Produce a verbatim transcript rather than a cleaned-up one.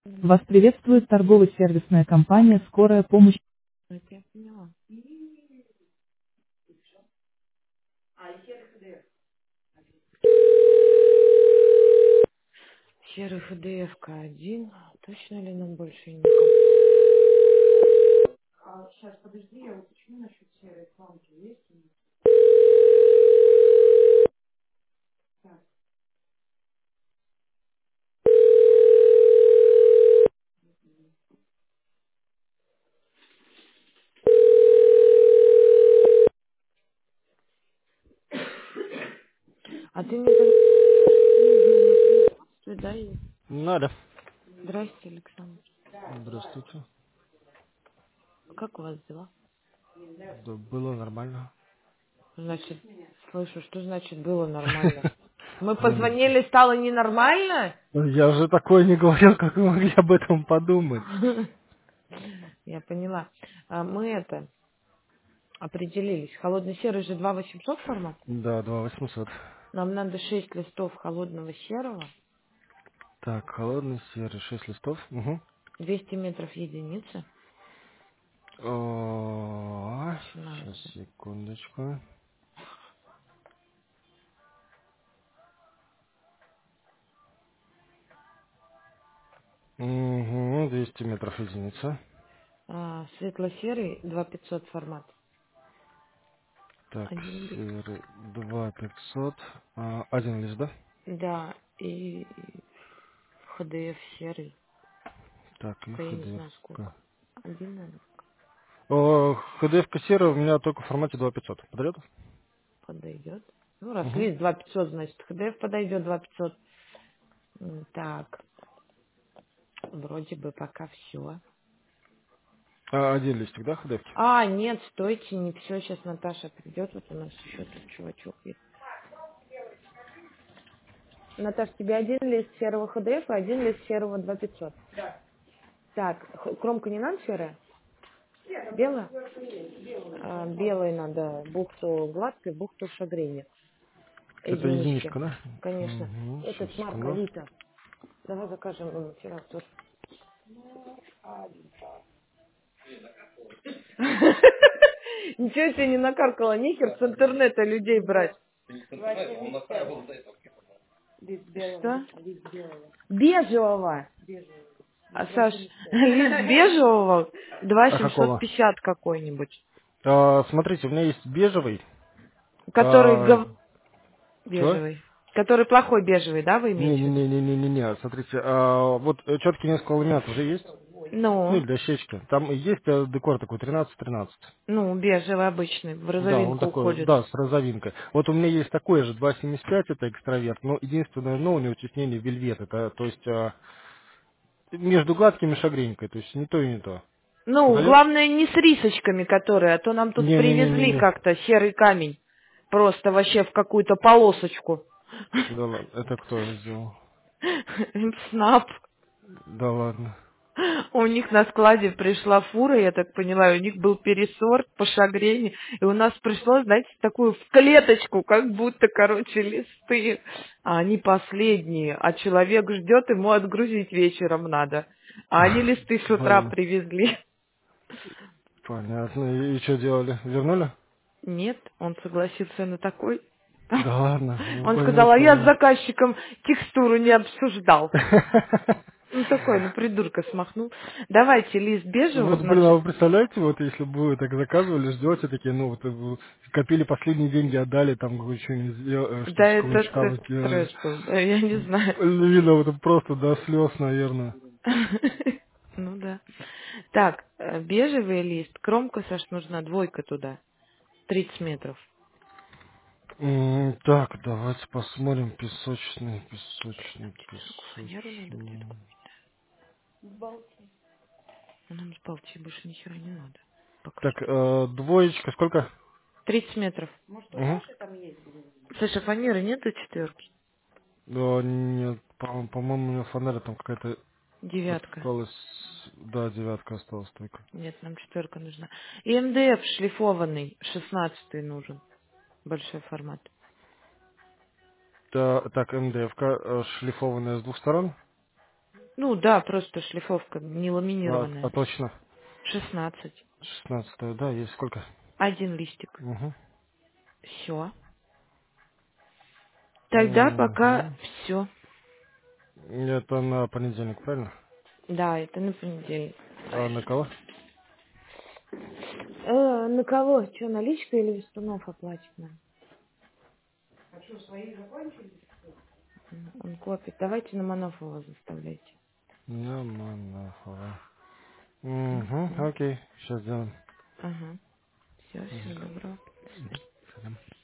Вас приветствует торгово-сервисная компания «Скорая помощь». Это я поняла. Серый ФДФ один. Точно ли нам больше никому? А, сейчас, подожди, я уточню насчет серой планки. Есть у них? Так. А ты мне тогда не приветствуй, да? и- Надо. Здрасте, Александр. Здравствуйте. Как у вас дела? Да, было нормально. Значит, слышу, что значит было нормально? Мы Ну, позвонили, стало ненормально? я же такое не говорил, как вы могли об этом подумать. Я поняла. А мы это, определились. Холодный серый же два восемьсот формат. Да, два восемьсот. Нам надо шесть листов холодного серого. Так, холодный серый, шесть листов. Угу. двести метров единицы. Сейчас, Начинается. секундочку. Угу, двести метров единица. А, светло-серый два пятьсот формат. Так, Один лист. серый, два пятьсот. А, один лист, да? Да, и ХДФ серый. Так, и Только я не знаю ХДФ-ка. сколько. Один, наверное, О, ХДФ-ка серая у меня только в формате два пятьсот. Подойдет? подойдет. Ну, раз Угу. лист два пятьсот, значит, ХДФ подойдет два пятьсот. М, Так, вроде бы пока все. А, один листик, да, ХДФ? А, нет, стойте, не все. Сейчас Наташа придет. Вот у нас еще тут чувачок есть. Наташ, тебе один лист серого ХДФ и один лист серого два пятьсот. Так, х- кромка не надо серая? Белая? А, белой надо бухту гладкой, бухту шагрени. Это Единички. единичка, да? Конечно. Угу, сейчас, Этот марка секунду. Вита. Давай закажем ему материал тоже. Ничего себе не накаркала, нихер с интернета людей брать. Лист белого. Что? Лист белого. Бежевого. Бежевого. А, два Саш, семьдесят пять. лист бежевого два А семьсот какого? пятьдесят какой-нибудь. А, смотрите, у меня есть бежевый. Который А, гов... чего? бежевый. Который плохой бежевый, да, вы имеете в виду? Не-не-не-не-не-не, смотрите, а, вот четкий несколько ламинат уже есть? Ну, Ну, или дощечки. Там есть э, декор такой, тринадцать тринадцать. ну, бежевый обычный, в Да, он розовинку такой, уходит. да, с розовинкой. Вот у меня есть такой же, два семьдесят пять, это экстраверт, но единственное, но у него теснение вельвет, это, то есть, а, между гладким и шагренькой, то есть не то и не то. Ну, Подойдет? главное не с рисочками, которые, а то нам тут привезли Не-не-не-не-не. как-то серый камень. Просто вообще в какую-то полосочку. Да ладно, это кто сделал? Снап. Да ладно. У них на складе пришла фура, я так поняла, и у них был пересорт по шагрене, и у нас пришло, знаете, такую в клеточку, как будто, короче, листы. А они последние, а человек ждет, ему отгрузить вечером надо. А они листы с утра Понятно. привезли. Понятно. И, что делали? Вернули? Нет, он согласился на такой. Да ладно, ну Он сказал, а я с понятно. заказчиком текстуру не обсуждал. Ну, такой, ну, придурка смахнул. Давайте лист бежевого, Вот, блин, а значит. вы представляете, вот если бы вы так заказывали, ждете такие, ну, вот вы копили последние деньги, отдали, там, что-нибудь сделали, Да, чтобы с это, каблучками это сделали. трэш был, да, я не знаю. Блин, а вот просто до слез, наверное. Ну да. Так, э, бежевый лист, кромка, Саш, нужна двойка туда, тридцать метров. М, Так, давайте посмотрим песочный, песочный, Такую фанеру надо где-то песочный. купить. Ну, нам с Балтии больше ни хера не надо. Пока Так, что. э, двоечка, сколько? тридцать метров. Угу. Саша, фанеры нет до четверки? Да, нет, по- по-моему, у него фонарь там какая-то Девятка. осталась. Да, девятка осталась только. Нет, нам четверка нужна. И МДФ шлифованный, шестнадцатый нужен. Большой формат. Да, так, МДФ-ка э, шлифованная с двух сторон. Ну да, просто шлифовка не А, а ламинированная. точно? Шестнадцать. шестнадцатое, да, есть сколько? Один листик. Угу. Все. Тогда пока Угу. все. Это на понедельник, правильно? Да, это на понедельник. А на кого? Э, на кого? Что, наличка или Вестунов оплатит нам? М, Он копит. Давайте на Манофова заставляйте. На Монахова. Угу, Мгм. окей, сейчас сделаем. Ага. Все, всего доброго. До свидания. Мгм.